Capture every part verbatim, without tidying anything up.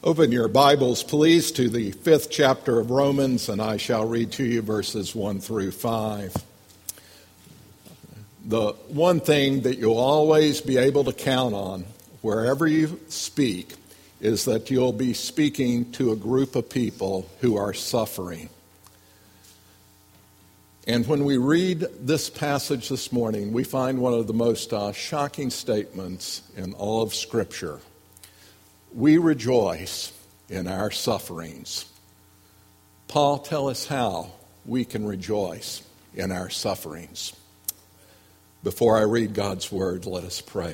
Open your Bibles, please, to the fifth chapter of Romans, and I shall read to you verses one through five. The one thing that you'll always be able to count on wherever you speak is that you'll be speaking to a group of people who are suffering. And when we read this passage this morning, we find one of the most uh, shocking statements in all of Scripture. We rejoice in our sufferings. Paul, tell us how we can rejoice in our sufferings. Before I read God's word, let us pray.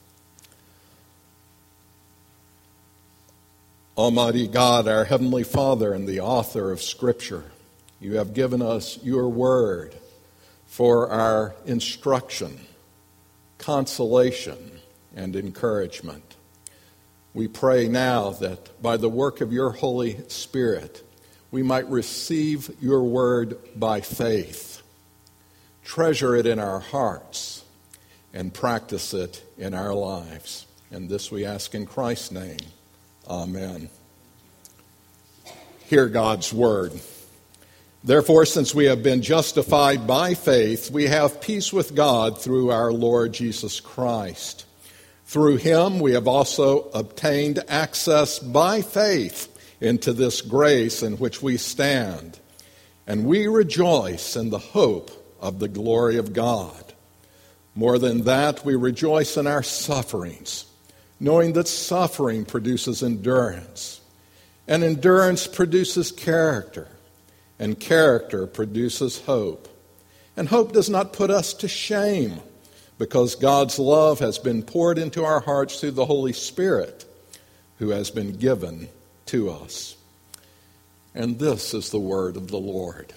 Almighty God, our Heavenly Father and the author of Scripture, you have given us your word for our instruction, consolation, and encouragement. We pray now that by the work of your Holy Spirit, we might receive your word by faith, treasure it in our hearts, and practice it in our lives. And this we ask in Christ's name. Amen. Hear God's word. Therefore, since we have been justified by faith, we have peace with God through our Lord Jesus Christ. Through him we have also obtained access by faith into this grace in which we stand, and we rejoice in the hope of the glory of God. More than that, we rejoice in our sufferings, knowing that suffering produces endurance, and endurance produces character, and character produces hope. And hope does not put us to shame, because God's love has been poured into our hearts through the Holy Spirit, who has been given to us. And this is the word of the Lord.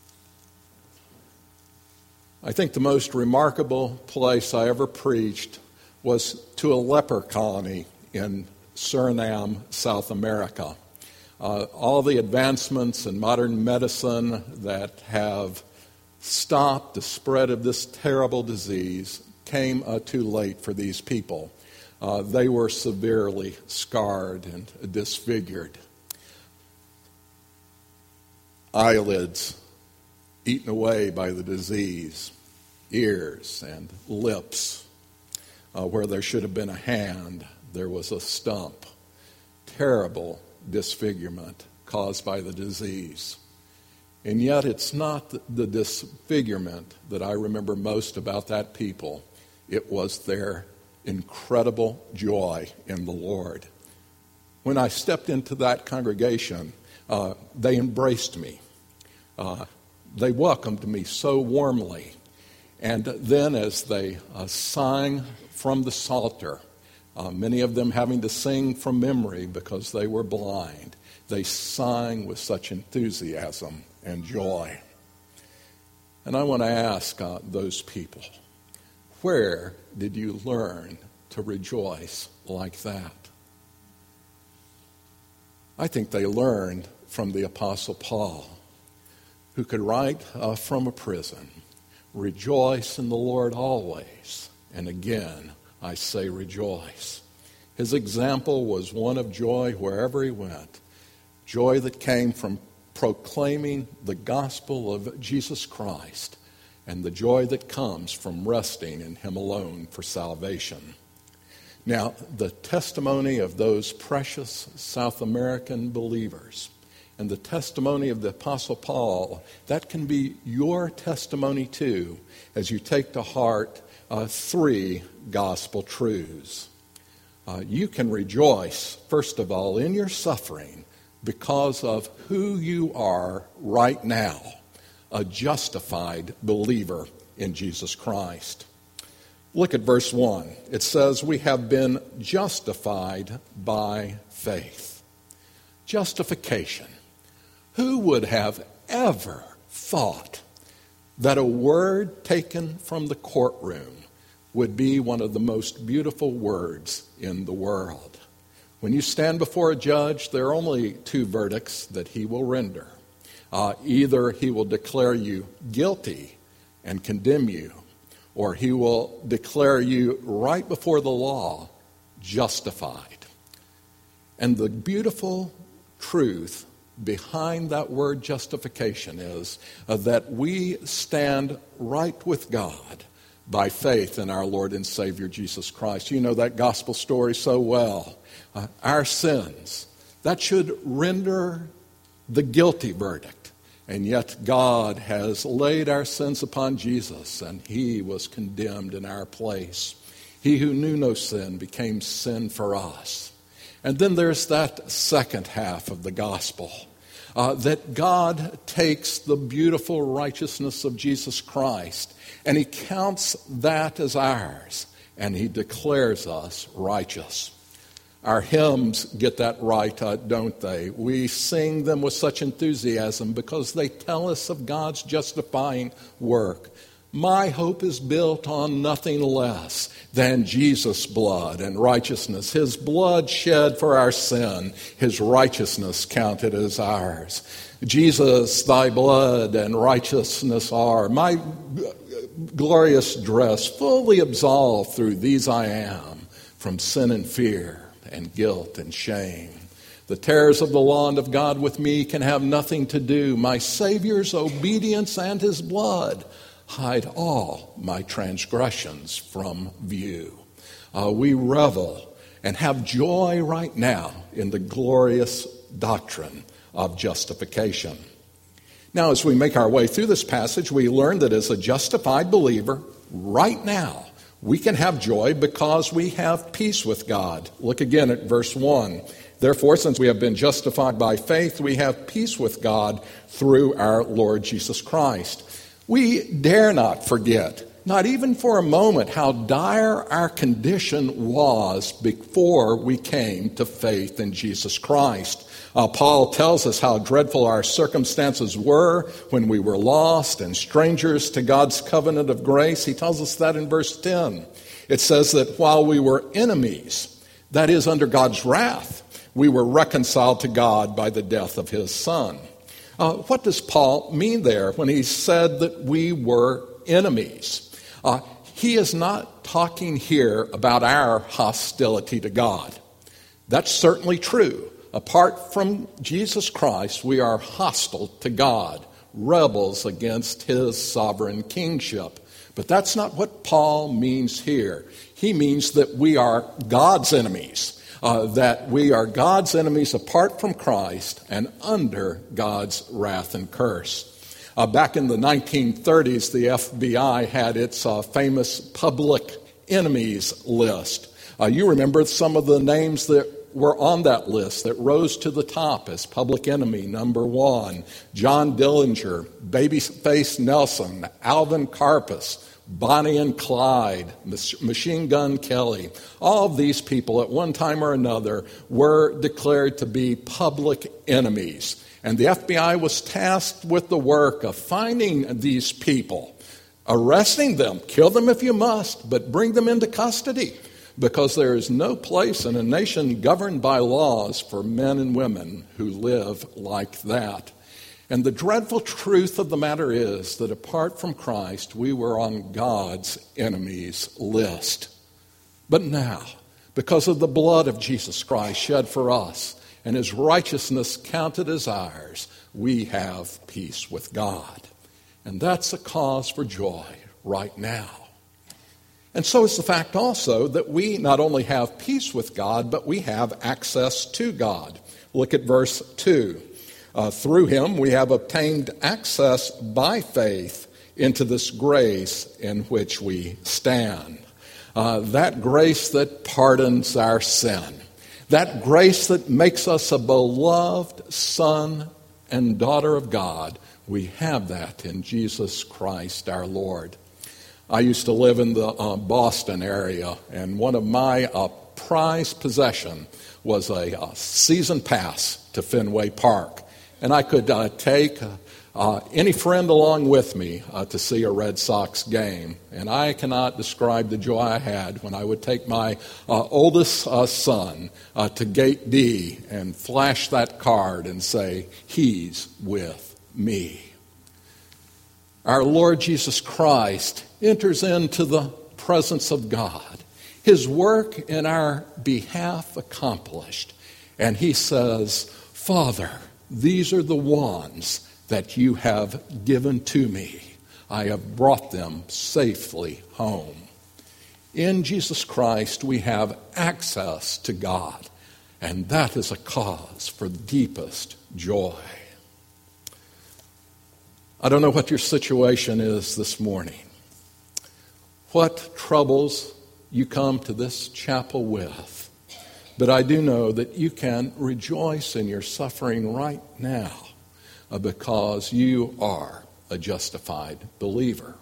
I think the most remarkable place I ever preached was to a leper colony in Suriname, South America. Uh, all the advancements in modern medicine that have stopped the spread of this terrible disease came uh, too late for these people. Uh, they were severely scarred and disfigured. Eyelids eaten away by the disease, ears and lips. Uh, where there should have been a hand, there was a stump. Terrible disfigurement caused by the disease. And yet it's not the disfigurement that I remember most about that people. It was their incredible joy in the Lord. When I stepped into that congregation, uh, they embraced me. Uh, they welcomed me so warmly. And then as they uh, sang from the Psalter, uh, many of them having to sing from memory because they were blind, they sang with such enthusiasm and joy. And I want to ask uh, those people, where did you learn to rejoice like that? I think they learned from the Apostle Paul, who could write uh, from a prison, "Rejoice in the Lord always, and again I say rejoice." His example was one of joy wherever he went, joy that came from proclaiming the gospel of Jesus Christ, and the joy that comes from resting in him alone for salvation. Now, the testimony of those precious South American believers and the testimony of the Apostle Paul, that can be your testimony too, as you take to heart uh, three gospel truths. Uh, you can rejoice, first of all, in your suffering because of who you are right now, a justified believer in Jesus Christ. Look at verse one. It says, we have been justified by faith. Justification. Who would have ever thought that a word taken from the courtroom would be one of the most beautiful words in the world? When you stand before a judge, there are only two verdicts that he will render. Uh, either he will declare you guilty and condemn you, or he will declare you right before the law justified. And the beautiful truth behind that word justification is uh, that we stand right with God by faith in our Lord and Savior Jesus Christ. You know that gospel story so well. Uh, our sins, that should render the guilty verdict. And yet God has laid our sins upon Jesus, and he was condemned in our place. He who knew no sin became sin for us. And then there's that second half of the gospel, uh, that God takes the beautiful righteousness of Jesus Christ and he counts that as ours, and he declares us righteous. Our hymns get that right, uh, don't they? We sing them with such enthusiasm because they tell us of God's justifying work. My hope is built on nothing less than Jesus' blood and righteousness. His blood shed for our sin, his righteousness counted as ours. Jesus, thy blood and righteousness are my glorious dress, fully absolved through these I am, from sin and fear and guilt and shame. The terrors of the law and of God with me can have nothing to do. My Savior's obedience and his blood hide all my transgressions from view. Uh, we revel and have joy right now in the glorious doctrine of justification. Now, as we make our way through this passage, we learn that as a justified believer, right now, we can have joy because we have peace with God. Look again at verse one. Therefore, since we have been justified by faith, we have peace with God through our Lord Jesus Christ. We dare not forget, not even for a moment, how dire our condition was before we came to faith in Jesus Christ. Uh, Paul tells us how dreadful our circumstances were when we were lost and strangers to God's covenant of grace. He tells us that in verse ten. It says that while we were enemies, that is, under God's wrath, we were reconciled to God by the death of his Son. Uh, what does Paul mean there when he said that we were enemies? Uh, he is not talking here about our hostility to God. That's certainly true. Apart from Jesus Christ, we are hostile to God, rebels against his sovereign kingship. But that's not what Paul means here. He means that we are God's enemies. Uh, that we are God's enemies apart from Christ and under God's wrath and curse. Uh, back in the nineteen thirties, the F B I had its uh, famous public enemies list. Uh, you remember some of the names that were on that list that rose to the top as public enemy number one. John Dillinger, Babyface Nelson, Alvin Karpus, Bonnie and Clyde, Machine Gun Kelly. All of these people at one time or another were declared to be public enemies. And the F B I was tasked with the work of finding these people, arresting them, kill them if you must, but bring them into custody, because there is no place in a nation governed by laws for men and women who live like that. And the dreadful truth of the matter is that apart from Christ, we were on God's enemies list. But now, because of the blood of Jesus Christ shed for us and his righteousness counted as ours, we have peace with God. And that's a cause for joy right now. And so is the fact also that we not only have peace with God, but we have access to God. Look at verse two. Uh, through him we have obtained access by faith into this grace in which we stand. Uh, that grace that pardons our sin. That grace that makes us a beloved son and daughter of God. We have that in Jesus Christ our Lord. I used to live in the uh, Boston area, and one of my uh, prized possession was a, a season pass to Fenway Park. And I could uh, take uh, uh, any friend along with me uh, to see a Red Sox game. And I cannot describe the joy I had when I would take my uh, oldest uh, son uh, to Gate D and flash that card and say, "He's with me." Our Lord Jesus Christ enters into the presence of God, his work in our behalf accomplished. And he says, Father, these are the ones that you have given to me. I have brought them safely home. In Jesus Christ, we have access to God, and that is a cause for deepest joy. I don't know what your situation is this morning, what troubles you come to this chapel with, but I do know that you can rejoice in your suffering right now because you are a justified believer.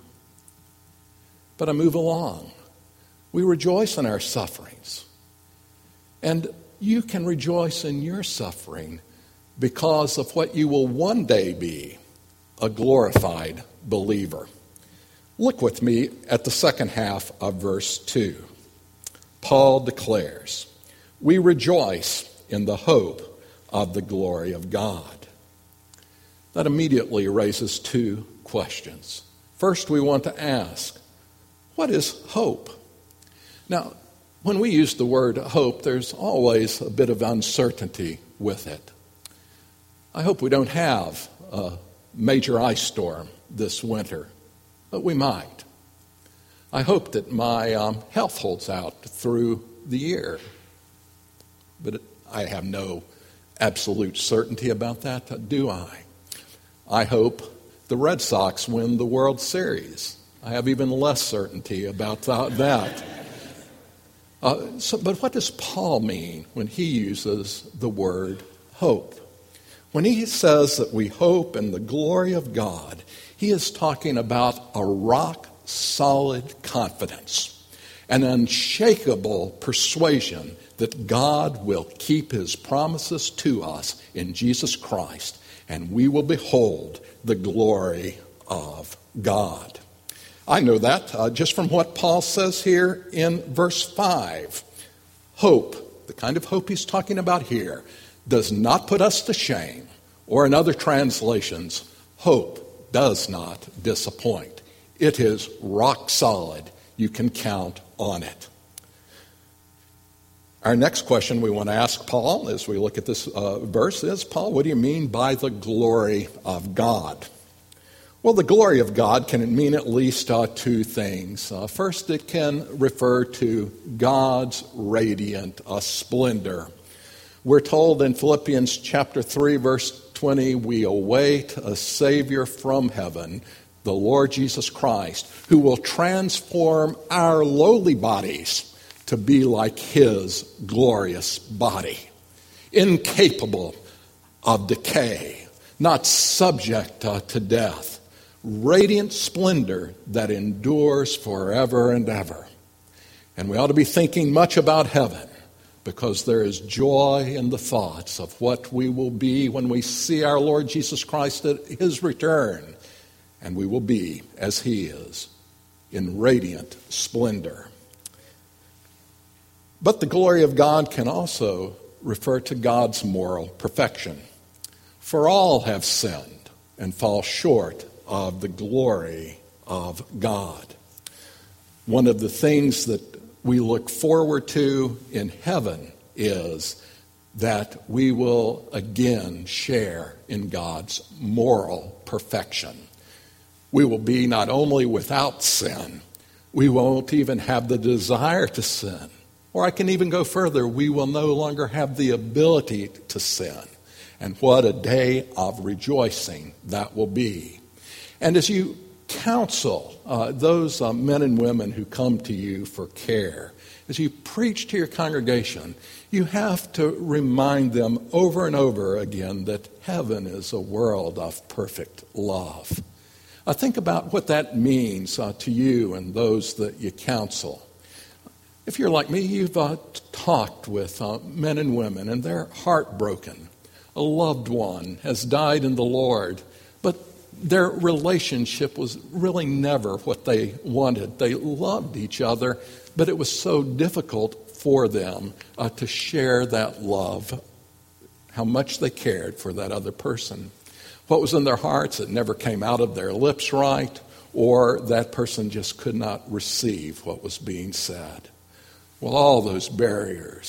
But I move along. We rejoice in our sufferings. And you can rejoice in your suffering because of what you will one day be, a glorified believer. Look with me at the second half of verse two. Paul declares, we rejoice in the hope of the glory of God. That immediately raises two questions. First, we want to ask, what is hope? Now, when we use the word hope, there's always a bit of uncertainty with it. I hope we don't have a major ice storm this winter, but we might. I hope that my um, health holds out through the year, but I have no absolute certainty about that, do I? I hope the Red Sox win the World Series. I have even less certainty about that. Uh, so, but what does Paul mean when he uses the word hope? When he says that we hope in the glory of God, he is talking about a rock-solid confidence, an unshakable persuasion that God will keep his promises to us in Jesus Christ, and we will behold the glory of God. I know that uh, just from what Paul says here in verse five. Hope, the kind of hope he's talking about here, does not put us to shame, or in other translations, hope does not disappoint. It is rock solid. You can count on it. Our next question we want to ask Paul as we look at this uh, verse is, Paul, what do you mean by the glory of God? Well, the glory of God can mean at least uh, two things. Uh, first, it can refer to God's radiant uh, splendor. We're told in Philippians chapter three, verse twenty, we await a Savior from heaven, the Lord Jesus Christ, who will transform our lowly bodies to be like his glorious body, incapable of decay, not subject uh, to death. Radiant splendor that endures forever and ever. And we ought to be thinking much about heaven because there is joy in the thoughts of what we will be when we see our Lord Jesus Christ at his return. And we will be as he is in radiant splendor. But the glory of God can also refer to God's moral perfection. For all have sinned and fall short of the glory of God. One of the things that we look forward to in heaven is that we will again share in God's moral perfection. We will be not only without sin, we won't even have the desire to sin. Or I can even go further, we will no longer have the ability to sin. And what a day of rejoicing that will be. And as you counsel uh, those uh, men and women who come to you for care, as you preach to your congregation, you have to remind them over and over again that heaven is a world of perfect love. Uh, think about what that means uh, to you and those that you counsel. If you're like me, you've uh, talked with uh, men and women, and they're heartbroken. A loved one has died in the Lord, but their relationship was really never what they wanted. They loved each other, but it was so difficult for them uh, to share that love, how much they cared for that other person. What was in their hearts, it never came out of their lips right, or that person just could not receive what was being said. Well, all those barriers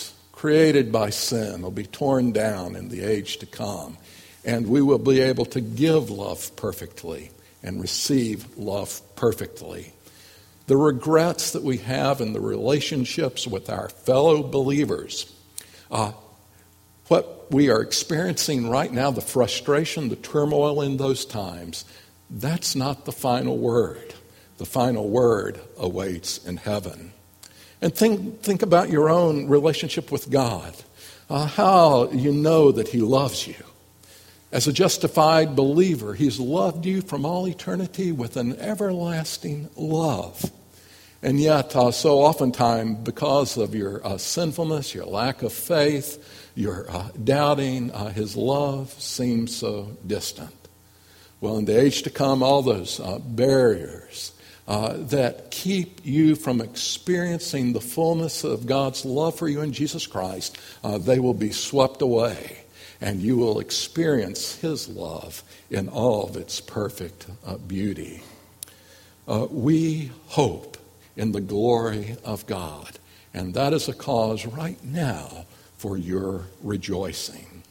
created by sin will be torn down in the age to come, and we will be able to give love perfectly and receive love perfectly. The regrets that we have in the relationships with our fellow believers, uh, what we are experiencing right now, the frustration, the turmoil in those times, that's not the final word. The final word awaits in heaven. And think, think about your own relationship with God, uh, how you know that He loves you. As a justified believer, He's loved you from all eternity with an everlasting love. And yet, uh, so oftentimes, because of your uh, sinfulness, your lack of faith, your uh, doubting, uh, His love seems so distant. Well, in the age to come, all those uh, barriers uh, that keep you from experiencing the fullness of God's love for you in Jesus Christ, uh, they will be swept away, and you will experience His love in all of its perfect uh, beauty. Uh, we hope in the glory of God, and that is a cause right now for your rejoicing.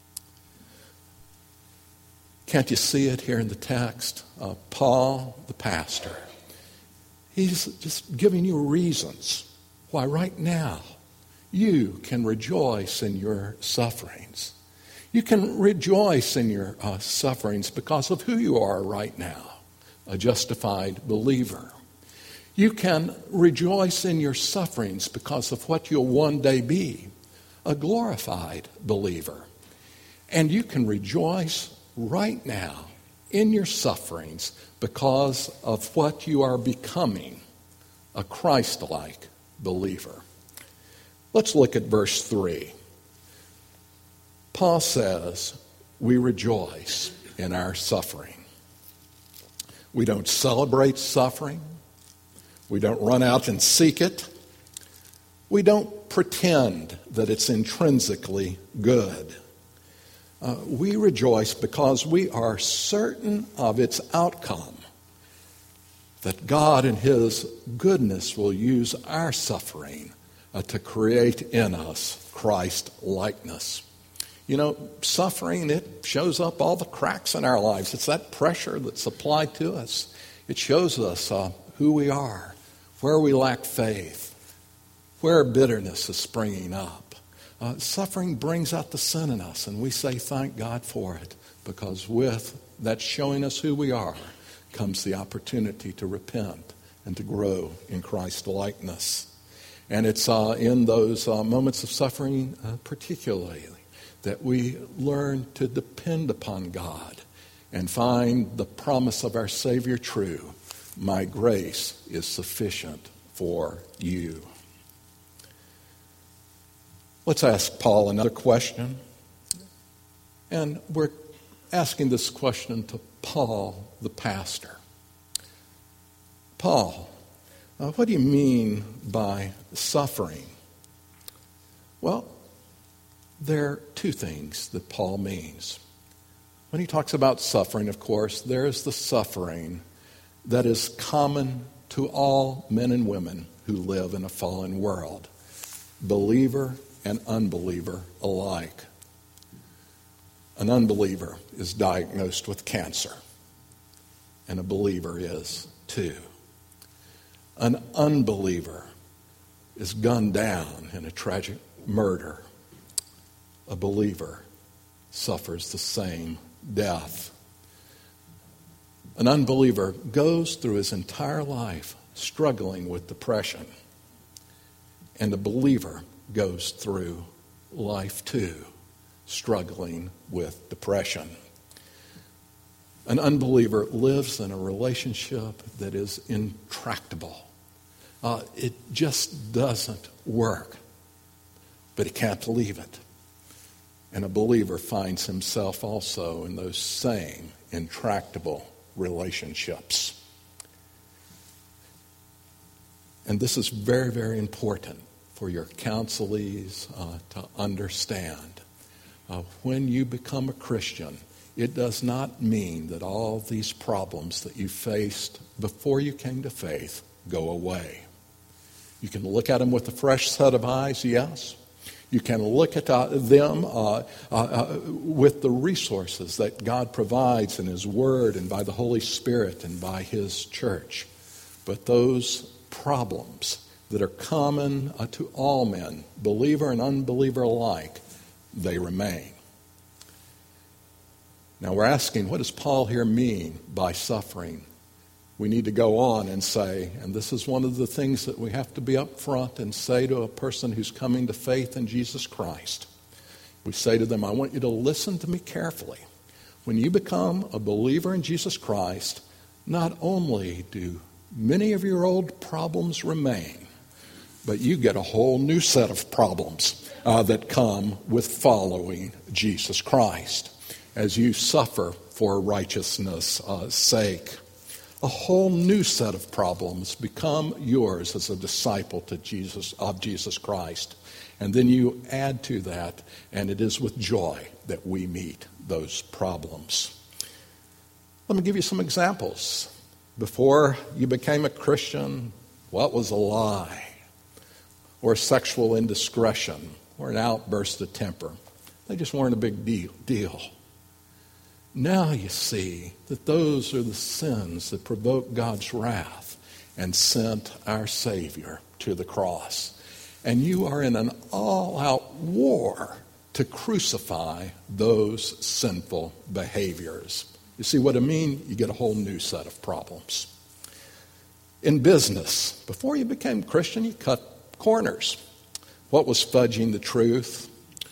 Can't you see it here in the text? Uh, Paul, the pastor, he's just giving you reasons why right now you can rejoice in your sufferings. You can rejoice in your uh, sufferings because of who you are right now, a justified believer. You can rejoice in your sufferings because of what you'll one day be, a glorified believer. And you can rejoice right now in your sufferings because of what you are becoming, a Christ-like believer. Let's look at verse three. Paul says, we rejoice in our suffering. We don't celebrate suffering. We don't run out and seek it. We don't pretend that it's intrinsically good. Uh, we rejoice because we are certain of its outcome, that God in His goodness will use our suffering uh, to create in us Christ-likeness. You know, suffering, it shows up all the cracks in our lives. It's that pressure that's applied to us. It shows us uh, who we are, where we lack faith, where bitterness is springing up. Uh, suffering brings out the sin in us, and we say thank God for it, because with that showing us who we are comes the opportunity to repent and to grow in Christ-likeness. And it's uh, in those uh, moments of suffering uh, particularly that we learn to depend upon God and find the promise of our Savior true. My grace is sufficient for you. Let's ask Paul another question. And we're asking this question to Paul, the pastor. Paul, uh, what do you mean by suffering? Well, there are two things that Paul means. When he talks about suffering, of course, there is the suffering that is common to all men and women who live in a fallen world, believer and unbeliever alike. An unbeliever is diagnosed with cancer, and a believer is too. An unbeliever is gunned down in a tragic murder. A believer suffers the same death. An unbeliever goes through his entire life struggling with depression, and a believer goes through life too, struggling with depression. An unbeliever lives in a relationship that is intractable. Uh, it just doesn't work, but he can't leave it. And a believer finds himself also in those same intractable relationships. And this is very, very important for your counselees uh, to understand. Uh, when you become a Christian, it does not mean that all these problems that you faced before you came to faith go away. You can look at them with a fresh set of eyes, yes. You can look at uh, them uh, uh, uh, with the resources that God provides in His Word and by the Holy Spirit and by His church. But those problems that are common uh, to all men, believer and unbeliever alike, they remain. Now we're asking, what does Paul here mean by suffering? We need to go on and say, and this is one of the things that we have to be upfront and say to a person who's coming to faith in Jesus Christ. We say to them, I want you to listen to me carefully. When you become a believer in Jesus Christ, not only do many of your old problems remain, but you get a whole new set of problems uh, that come with following Jesus Christ as you suffer for righteousness' uh, sake. A whole new set of problems become yours as a disciple to Jesus of Jesus Christ. And then you add to that, and it is with joy that we meet those problems. Let me give you some examples. Before you became a Christian, what was a lie? Or sexual indiscretion? Or an outburst of temper? They just weren't a big deal. deal. Now you see that those are the sins that provoked God's wrath and sent our Savior to the cross. And you are in an all-out war to crucify those sinful behaviors. You see what I mean? You get a whole new set of problems. In business, before you became Christian, you cut corners. What was fudging the truth?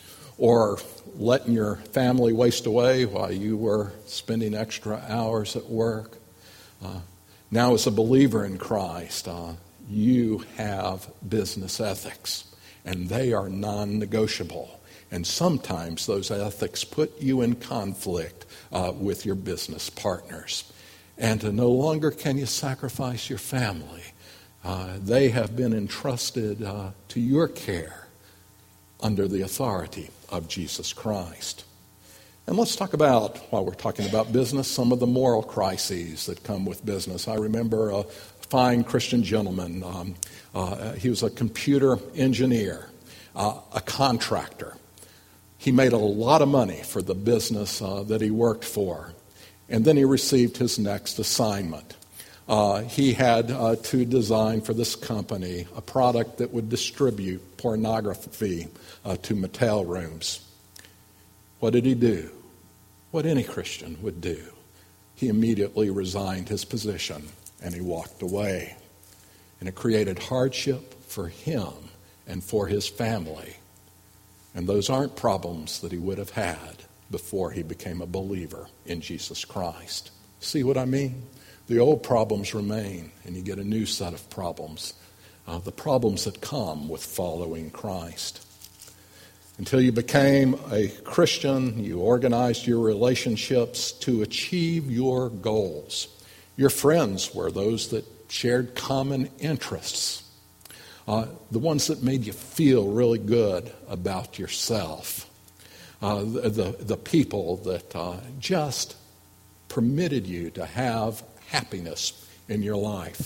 Or letting your family waste away while you were spending extra hours at work. Uh, now as a believer in Christ, uh, you have business ethics, and they are non-negotiable. And sometimes those ethics put you in conflict uh, with your business partners. And uh, no longer can you sacrifice your family. Uh, they have been entrusted uh, to your care under the authority of Jesus Christ. And let's talk about, while we're talking about business, some of the moral crises that come with business. I remember a fine Christian gentleman. Um, uh, he was a computer engineer, uh, a contractor. He made a lot of money for the business uh, that he worked for. And then he received his next assignment. Uh, he had uh, to design for this company a product that would distribute pornography uh, to motel rooms. What did he do? What any Christian would do. He immediately resigned his position and he walked away. And it created hardship for him and for his family. And those aren't problems that he would have had before he became a believer in Jesus Christ. See what I mean? The old problems remain, and you get a new set of problems. Uh, the problems that come with following Christ. Until you became a Christian, you organized your relationships to achieve your goals. Your friends were those that shared common interests. Uh, the ones that made you feel really good about yourself. Uh, the, the, the people that uh, just permitted you to have happiness in your life.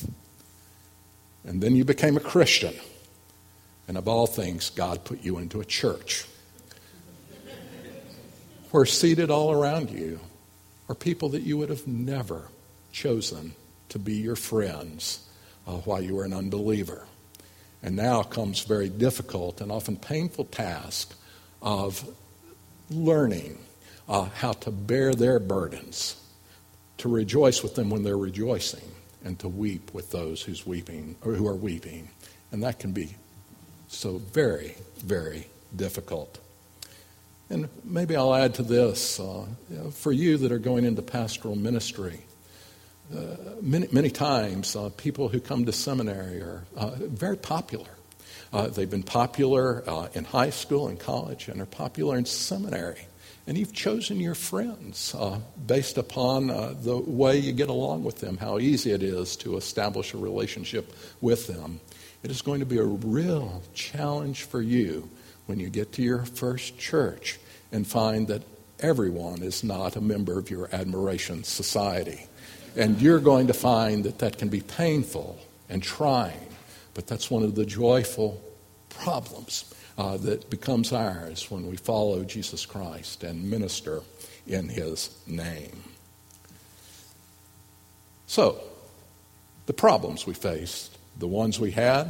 And then you became a Christian. And of all things, God put you into a church where seated all around you are people that you would have never chosen to be your friends uh, while you were an unbeliever. And now comes very difficult and often painful task of learning uh, how to bear their burdens, to rejoice with them when they're rejoicing, and to weep with those who's weeping or who are weeping. And that can be so very, very difficult. And maybe I'll add to this, uh, you know, for you that are going into pastoral ministry, uh, many, many times uh, people who come to seminary are uh, very popular. Uh, they've been popular uh, in high school and college and are popular in seminary. And you've chosen your friends uh, based upon uh, the way you get along with them, how easy it is to establish a relationship with them. It is going to be a real challenge for you when you get to your first church and find that everyone is not a member of your admiration society. And you're going to find that that can be painful and trying, but that's one of the joyful problems uh, that becomes ours when we follow Jesus Christ and minister in his name. So, the problems we faced, the ones we had,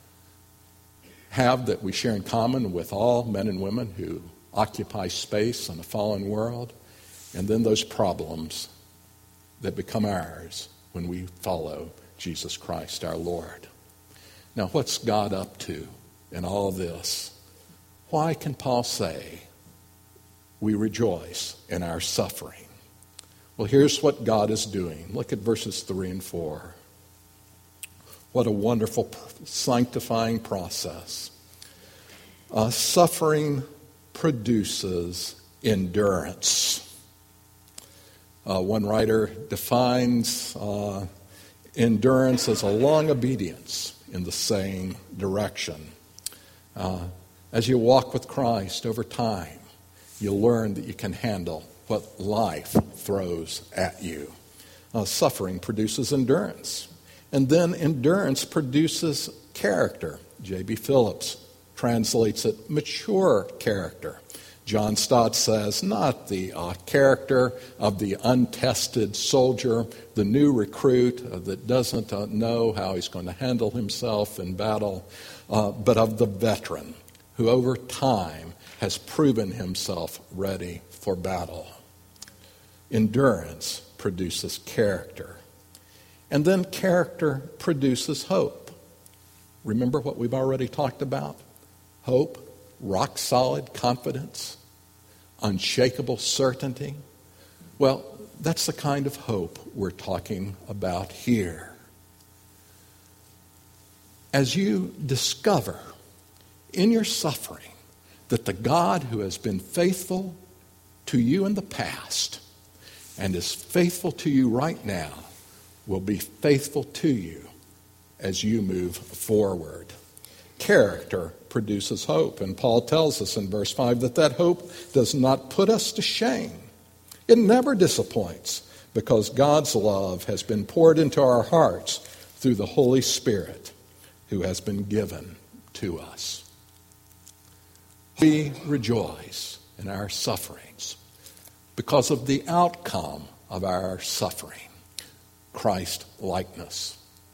have that we share in common with all men and women who occupy space in a fallen world, and then those problems that become ours when we follow Jesus Christ our Lord. Now, what's God up to in all this? Why can Paul say we rejoice in our suffering? Well, here's what God is doing. Look at verses three and four. What a wonderful sanctifying process. Uh, suffering produces endurance. Uh, one writer defines uh, endurance as a long obedience in the same direction. Uh, as you walk with Christ over time, you'll learn that you can handle what life throws at you. Uh, suffering produces endurance. And then endurance produces character. J B Phillips translates it mature character. John Stott says, not the uh, character of the untested soldier, the new recruit uh, that doesn't uh, know how he's going to handle himself in battle, uh, but of the veteran who over time has proven himself ready for battle. Endurance produces character. And then character produces hope. Remember what we've already talked about? Hope, rock-solid confidence, unshakable certainty. Well, that's the kind of hope we're talking about here. As you discover in your suffering that the God who has been faithful to you in the past and is faithful to you right now will be faithful to you as you move forward. Character produces hope, and Paul tells us in verse five that that hope does not put us to shame. It never disappoints because God's love has been poured into our hearts through the Holy Spirit who has been given to us. We rejoice in our sufferings because of the outcome of our suffering. Christ-likeness.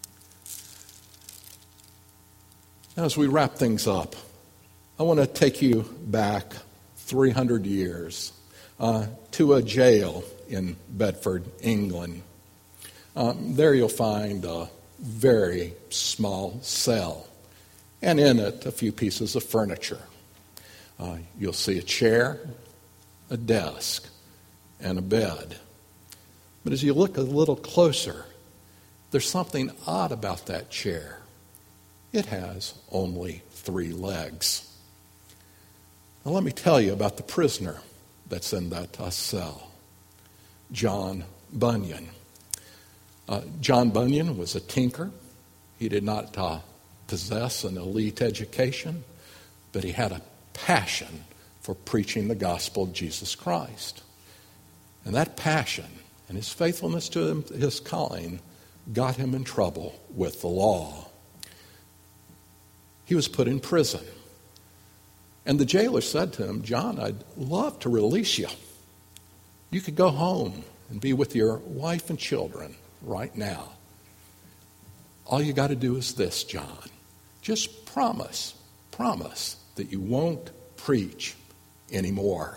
Now, as we wrap things up, I want to take you back three hundred years uh, to a jail in Bedford, England. Um, there you'll find a very small cell, and in it a few pieces of furniture. Uh, you'll see a chair, a desk, and a bed. But as you look a little closer, there's something odd about that chair. It has only three legs. Now let me tell you about the prisoner that's in that uh, cell, John Bunyan. Uh, John Bunyan was a tinker. He did not uh, possess an elite education, but he had a passion for preaching the gospel of Jesus Christ. And that passion and his faithfulness to him, his calling got him in trouble with the law. He was put in prison. And the jailer said to him, John, I'd love to release you. You could go home and be with your wife and children right now. All you got to do is this, John. Just promise, promise that you won't preach anymore.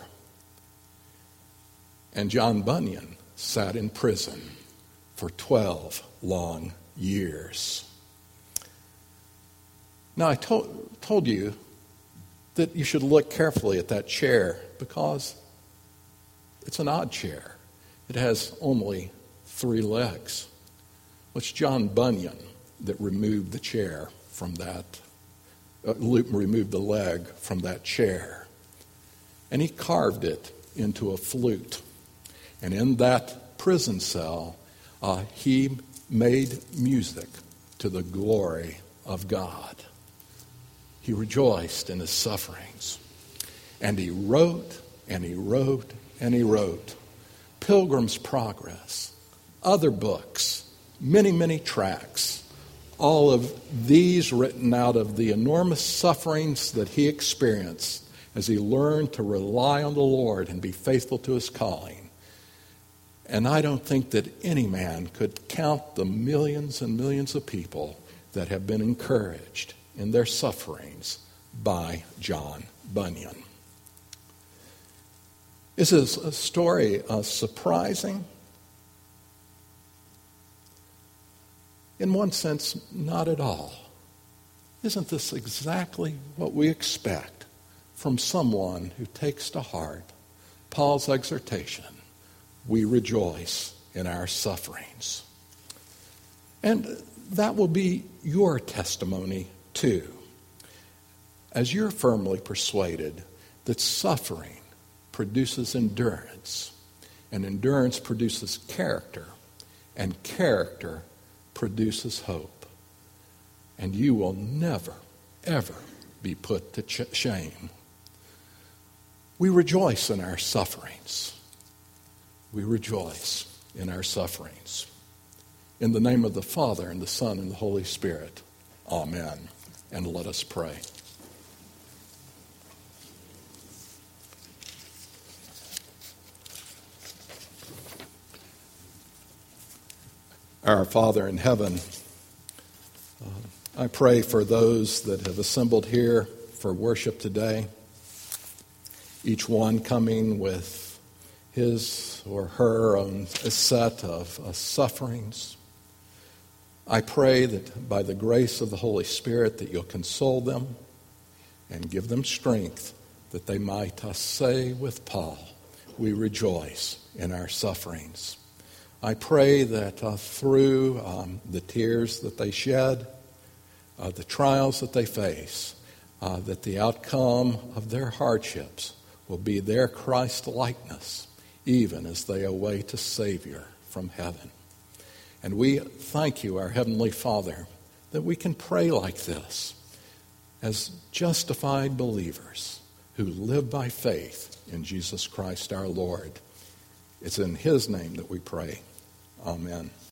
And John Bunyan sat in prison for twelve long years. Now, I told, told you that you should look carefully at that chair because it's an odd chair. It has only three legs. Well, it's John Bunyan that removed the chair from that, uh, removed the leg from that chair. And he carved it into a flute. And in that prison cell, uh, he made music to the glory of God. He rejoiced in his sufferings. And he wrote, and he wrote, and he wrote. Pilgrim's Progress, other books, many, many tracts, all of these written out of the enormous sufferings that he experienced as he learned to rely on the Lord and be faithful to his calling. And I don't think that any man could count the millions and millions of people that have been encouraged in their sufferings by John Bunyan. Is this a story uh, surprising? In one sense, not at all. Isn't this exactly what we expect from someone who takes to heart Paul's exhortation? We rejoice in our sufferings. And that will be your testimony too, as you're firmly persuaded that suffering produces endurance, and endurance produces character, and character produces hope. And you will never, ever be put to ch- shame. We rejoice in our sufferings. We rejoice in our sufferings. In the name of the Father, and the Son, and the Holy Spirit. Amen. And let us pray. Our Father in heaven, uh, I pray for those that have assembled here for worship today, each one coming with his or her own set of uh, sufferings. I pray that by the grace of the Holy Spirit that you'll console them and give them strength that they might uh, say with Paul, we rejoice in our sufferings. I pray that uh, through um, the tears that they shed, uh, the trials that they face, uh, that the outcome of their hardships will be their Christ-likeness, even as they await a Savior from heaven. And we thank you, our Heavenly Father, that we can pray like this as justified believers who live by faith in Jesus Christ our Lord. It's in his name that we pray. Amen.